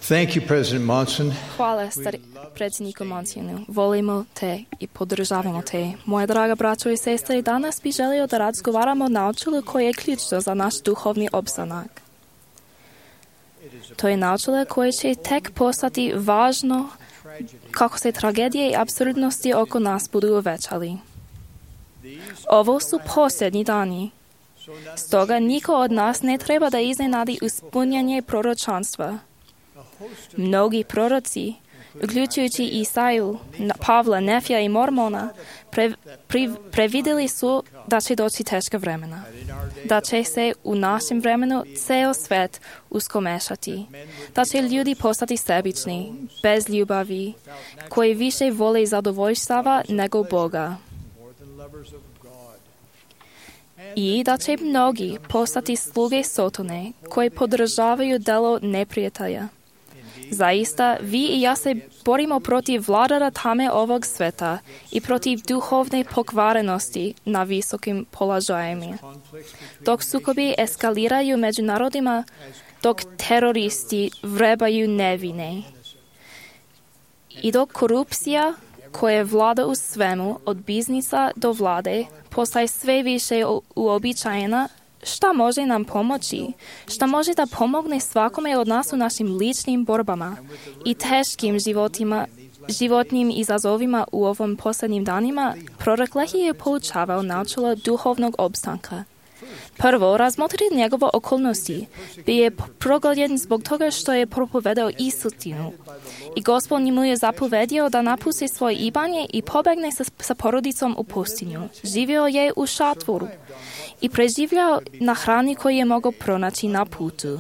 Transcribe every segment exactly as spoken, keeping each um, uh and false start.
Thank you, President Monson. Hvala stari predsjedniku Monsionu. Volimo te i podržavamo te. Moja draga braćo i sestre, danas bi želio da razgovaramo o naučilu koje je ključno za naš duhovni opstanak. To je naučilo koje će tek postati važno kako se tragedije i apsurdnosti oko nas budu uvećali. Ovo su posljednji dani. Stoga niko od nas ne treba da iznenadi ispunjanje proročanstva. Mnogi proroci, uključujući Isaju, Pavla, Nefija i Mormona, pre, pre, previdjeli su da će doći teška vremena. Da će se u našem vremenu ceo svet uskomešati. Da će ljudi postati sebični, bez ljubavi, koji više vole zadovoljstava nego Boga. I da će mnogi postati sluge Sotone, koji podržavaju delo neprijatelja. Zaista, vi i ja se borimo protiv vladara tame ovog sveta i protiv duhovne pokvarenosti na visokim položajima. Dok sukobi eskaliraju među narodima, dok teroristi vrebaju nevine. I dok korupcija, koja vlada u svemu, od biznisa do vlade, postaje sve više uobičajena, šta može nam pomoći? Šta može da pomogne svakome od nas u našim ličnim borbama i teškim životima, životnim izazovima u ovom posljednjim danima? Prorok Lehije je poučavao naučilo duhovnog opstanka. Prvo, razmotri njegove okolnosti. Bio je progledjen zbog toga što je propovedao istinu. I Gospod mu je zapovedio da napusti svoje imanje i pobegne sa, sa porodicom u pustinju. Živio je u šatoru i preživljao na hrani koju je mogao pronaći na putu.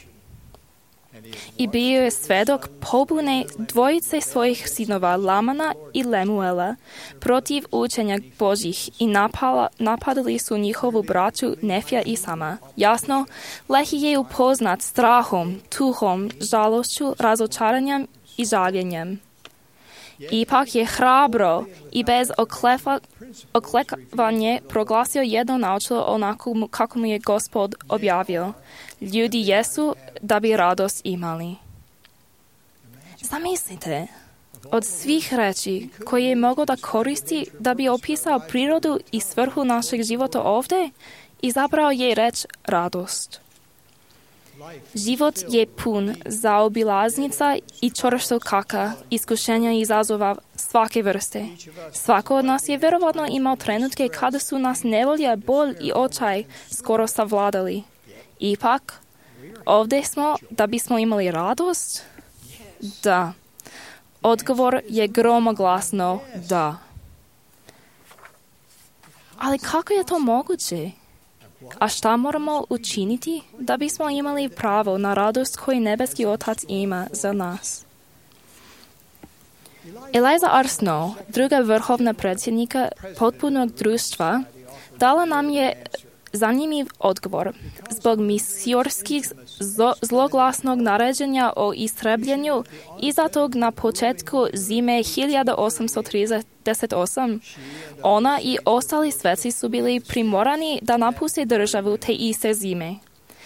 I bio je svedok pobune dvojice svojih sinova Lamana i Lemuela protiv učenja Božih i napala, napadali su njihovu braću Nefija i Sama. Jasno, Lehi je upoznat strahom, tuhom, žalošću, razočaranjem i žaljenjem. Ipak je hrabro i bez oklefa, oklekavanje proglasio jedno naučilo onako kako mu je Gospod objavio. Ljudi jesu da bi radost imali. Zamislite, od svih reči koje je mogao da koristi da bi opisao prirodu i svrhu našeg života ovdje, izabrao je reč radost. Život je pun zaobilaznica i čvrstokaka, iskušenja i izazova svake vrste. Svako od nas je vjerovatno imao trenutke kada su nas nevolja, bol i očaj skoro savladali. Ipak, ovdje smo da bismo imali radost? Da. Odgovor je gromoglasno da. Ali kako je to moguće? A šta moramo učiniti da bismo imali pravo na radost koju nebeski Otac ima za nas? Eliza R. Snow, druga vrhovna predsjednika potpunog društva, dala nam je zanimljiv odgovor. Zbog misiorskih zloglasnog naređenja o istrebljenju izdatog na početku zime hiljadu osamsto trideset osam, ona i ostali sveci su bili primorani da napuste državu te iste zime.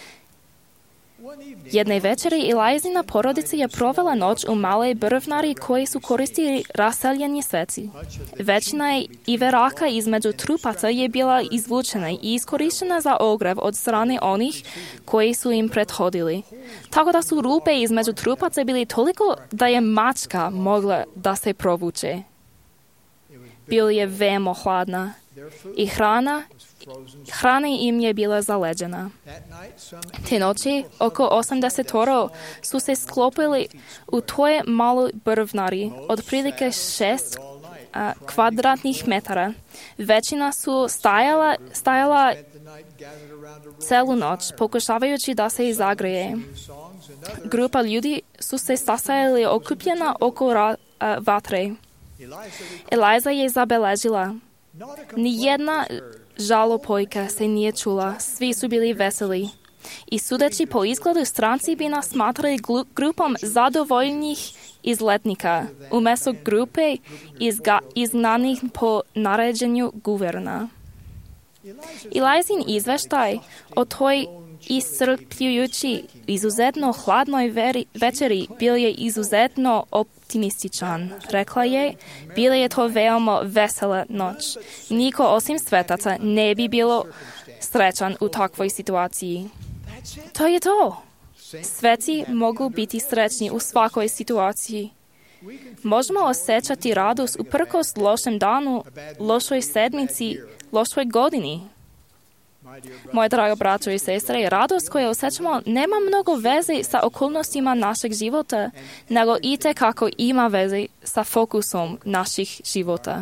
Jedne večeri Elizina porodica je provela noć u maloj brvnari koji su koristili raseljeni sveci. Većina iveraka između trupaca je bila izvučena i iskorištena za ogrev od strane onih koji su im prethodili. Tako da su rupe između trupaca bili toliko da je mačka mogla da se provuče. Bilo je veoma hladna i hrana Hrana im je bila zaleđena. Te noći oko osamdesetoro su se sklopili u toj maloj brvnari, otprilike šest a, kvadratnih metara. Većina su stajala, stajala celu noć, pokušavajući da se zagreje. Grupa ljudi su se sastajali okupljena oko ra, a, vatre. Eliza je zabeležila. Nijedna žalopojka se nije čula, svi su bili veseli. I sudeći po izgledu, stranci bi nas smatrali grupom zadovoljnih izletnika, umjesto grupe izga, izgnanih po naređenju guverna. Elizin izveštaj o toj iscrpljujući izuzetno hladnoj veri, večeri, bil je izuzetno optimističan. Rekla je, bila je to veoma vesela noć. Niko osim svetaca ne bi bilo srećan u takvoj situaciji. To je to. Sveci mogu biti srećni u svakoj situaciji. Možemo osjećati radost uprkos lošem danu, lošoj sedmici, lošoj godini. Moje drago braćo i sestre, radost koju osjećamo nema mnogo veze sa okolnostima našeg života, nego itekako ima veze sa fokusom naših života.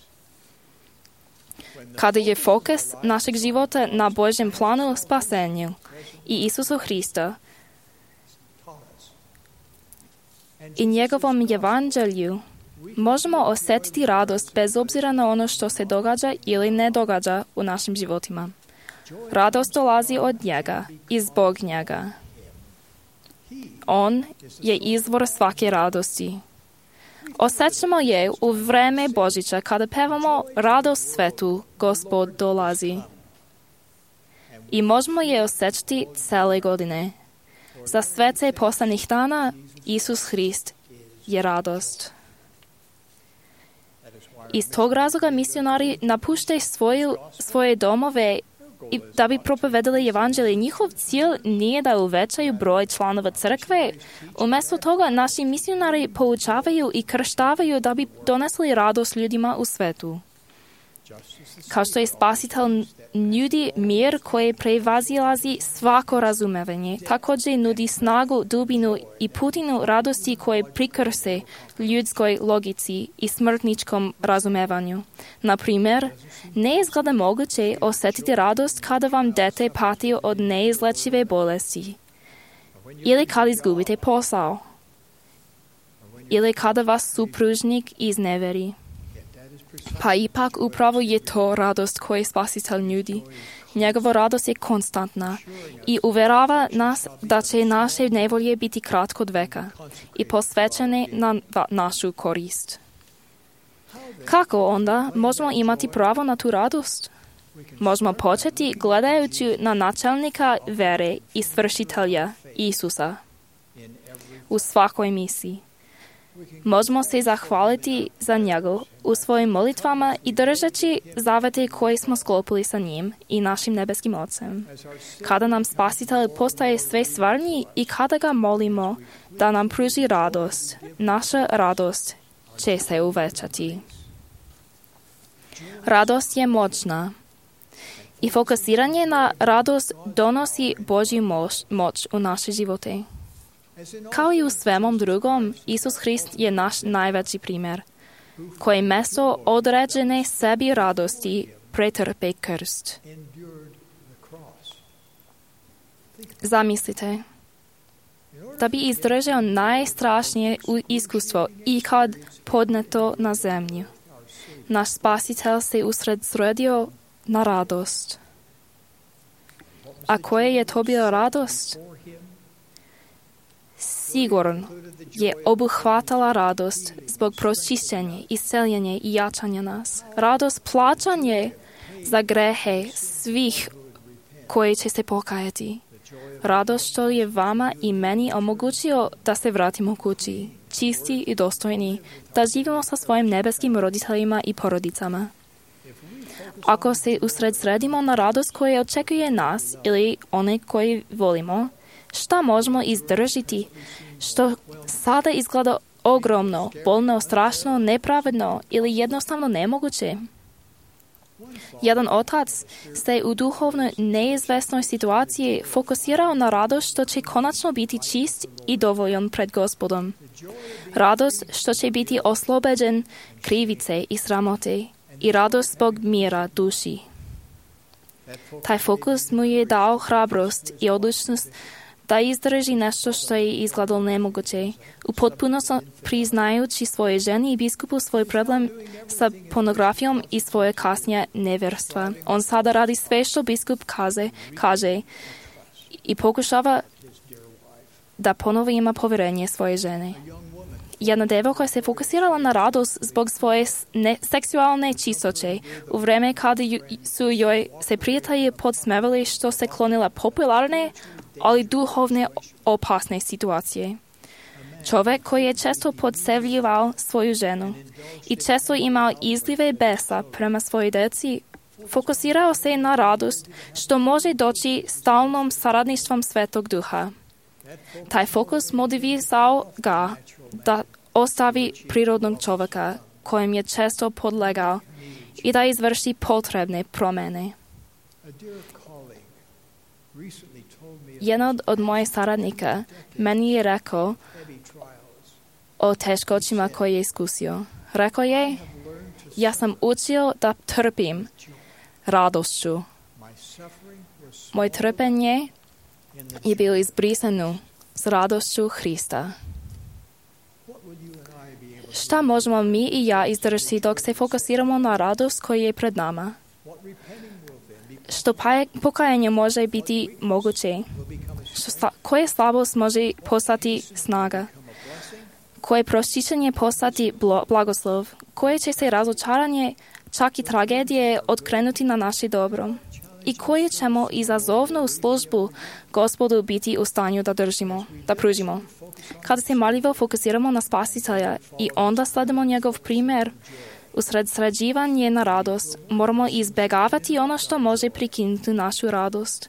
Kada je fokus našeg života na Božjem planu spasenju i Isusu Hrista i njegovom evanđelju, možemo osjetiti radost bez obzira na ono što se događa ili ne događa u našim životima. Radost dolazi od njega i zbog njega. On je izvor svake radosti. Osjećamo je u vreme Božića kada pevamo radost svetu, Gospod dolazi. I možemo je osjećati cele godine. Za svece poslanih dana Isus Hrist je radost. Iz tog razloga misionari napuštaju svoju, svoje domove i da bi propovedali evanđelje. Njihov cilj nije da uvećaju broj članova crkve. Umjesto toga naši misionari poučavaju i krštavaju da bi donesli radost ljudima u svetu. Kao što je spasitelj nudi mir koji prevazilazi svako razumevanje, također nudi snagu, dubinu i putinu radosti koje prikrse ljudskoj logici i smrtničkom razumevanju. Na primjer, ne izgleda moguće osjetiti radost kada vam dete pati od neizlečive bolesti, ili kad izgubite posao, ili kada vas supružnik izneveri. Pa ipak upravo je to radost koju spasitelj nudi. Njegova radost je konstantna i uvjerava nas da će naše nevolje biti kratko od veka i posvećene na našu korist. Kako onda možemo imati pravo na tu radost? Možemo početi gledajući na načelnika vere i svršitelja Isusa u svakoj misiji. Možemo se zahvaliti za njega u svojim molitvama i držeći zavete koje smo sklopili sa njim i našim nebeskim Ocem. Kada nam Spasitelj postaje sve stvarniji i kada ga molimo da nam pruži radost, naša radost će se uvećati. Radost je moćna i fokusiranje na radost donosi Božju moć, moć u naše živote. Kao i u svemom drugom, Isus Hrist je naš najveći primjer, koji mesto određene sebi radosti pretrpe krst. Zamislite, da bi izdržao najstrašnije iskustvo ikad podneto na zemlju. Naš Spasitelj se usredsredio na radost. A koja je to bila radost? Sigurno je obuhvatala radost zbog pročišćenja, isceljenja i jačanja nas. Radost plaćanje za grehe svih koji će se pokajati. Radost što je vama i meni omogućio da se vratimo kući, čisti i dostojni, da živimo sa svojim nebeskim roditeljima i porodicama. Ako se usredsredimo na radost koja očekuje nas ili one koje volimo, šta možemo izdržiti, što sada izgleda ogromno, bolno, strašno, nepravedno ili jednostavno nemoguće? Jedan otac se u duhovno neizvesnoj situaciji fokusirao na radost što će konačno biti čist i dovoljan pred Gospodom. Radost što će biti oslobođen krivice i sramote i radost zbog mira duši. Taj fokus mu je dao hrabrost i odlučnost da izdrži nešto što je izgledalo nemoguće, u potpunosti priznajući svoje ženi i biskupu svoj problem sa pornografijom i svoje kasnije nevjerstva. On sada radi sve što biskup kaze, kaže i pokušava da ponovo ima povjerenje svoje žene. Jedna devojka se fokusirala na radost zbog svoje ne- seksualne čistoće, u vreme kada ju, su joj se prijatelji podsmevali što se klonila popularne, ali duhovne opasne situacije. Čovjek koji je često podsevljivao svoju ženu i često imao izlive besa prema svojoj djeci, fokusirao se na radost što može doći stalnom saradništvom Svetog Duha. Taj fokus motivirao ga da ostavi prirodnog čovjeka kojem je često podlegao i da izvrši potrebne promjene. Jedan od mojih saradnika meni je rekao o teškoćima koje je iskusio. Rekao je, ja sam učio da trpim radošću. Moje trpenje je bilo izbrisano s radošću Hrista. Šta možemo mi i ja izdržati dok se fokusiramo na radost koja je pred nama? Što pokajanje može biti moguće? Što sla, koje slabost može postati snaga? Koje pročišćenje postati blagoslov? Koje će se razočaranje, čak i tragedije, otkrenuti na naše dobro? I koje ćemo izazovnu službu Gospodu biti u stanju da držimo, da pružimo? Kada se marljivo fokusiramo na Spasitelja i onda sledimo njegov primjer, usred sređivanje na radost, moramo izbjegavati ono što može prekinuti našu radost.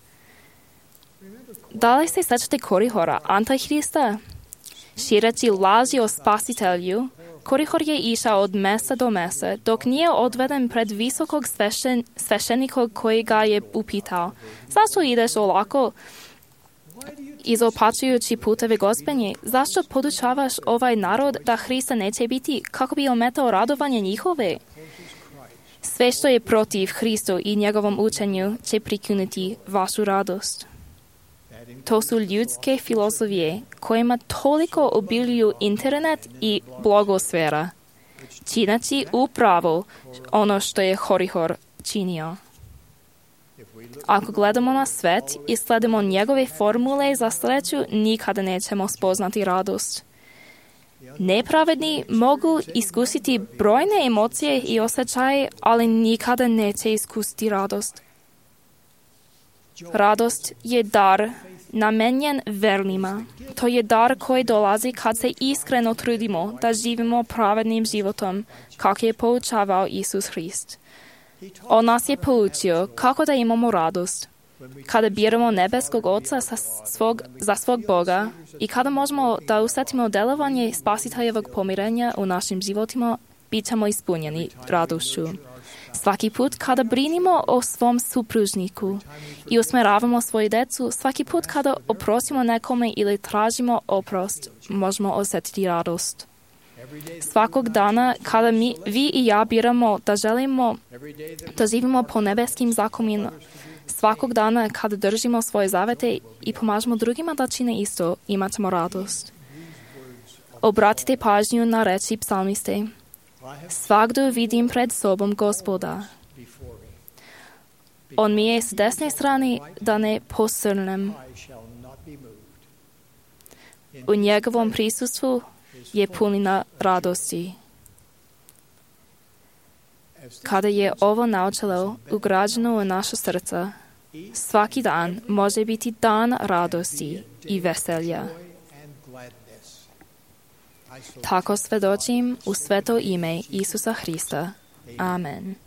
Da li se sjećate Korihora, Antihrista? Šireći laži o Spasitelju, Korihor je išao od mjesta do mjesta, dok nije odveden pred visokog svešten, sveštenika koji ga je upitao, zašto ideš olako izopačujući puteve Gospodnje? Zašto podučavaš ovaj narod da Hrista neće biti, kako bi ometao radovanje njihove? Sve što je protiv Hristu i njegovom učenju će prikinuti vašu radost. To su ljudske filozofije kojima toliko obiljuju internet i blogosfera, čineći upravo ono što je Korihor činio. Ako gledamo na svet i sledimo njegove formule za sreću, nikada nećemo spoznati radost. Nepravedni mogu iskusiti brojne emocije i osjećaje, ali nikada neće iskusiti radost. Radost je dar namenjen vernima. To je dar koji dolazi kad se iskreno trudimo da živimo pravednim životom, kako je poučavao Isus Hrist. On nas je poučio kako da imamo radost. Kada biramo nebeskog Oca za svog, za svog Boga i kada možemo da usjetimo delovanje Spasiteljevog pomirenja u našim životima, bit ćemo ispunjeni radošću. Svaki put kada brinimo o svom supružniku i usmjeravamo svoju djecu, svaki put kada oprostimo nekome ili tražimo oprost, možemo osjetiti radost. Svakog dana kada mi, vi i ja biramo da želimo da živimo po nebeskim zakonima, svakog dana kada držimo svoje zavete i pomažemo drugima da čine isto, imat ćemo radost. Obratite pažnju na reči psalmiste. Svagdje vidim pred sobom Gospoda. On mi je s desne strane da ne posrnem. U njegovom prisustvu je punina radosti. Kada je ovo načelo ugrađeno u naša srca, svaki dan može biti dan radosti i veselja. Tako svedočim u sveto ime Isusa Hrista. Amen.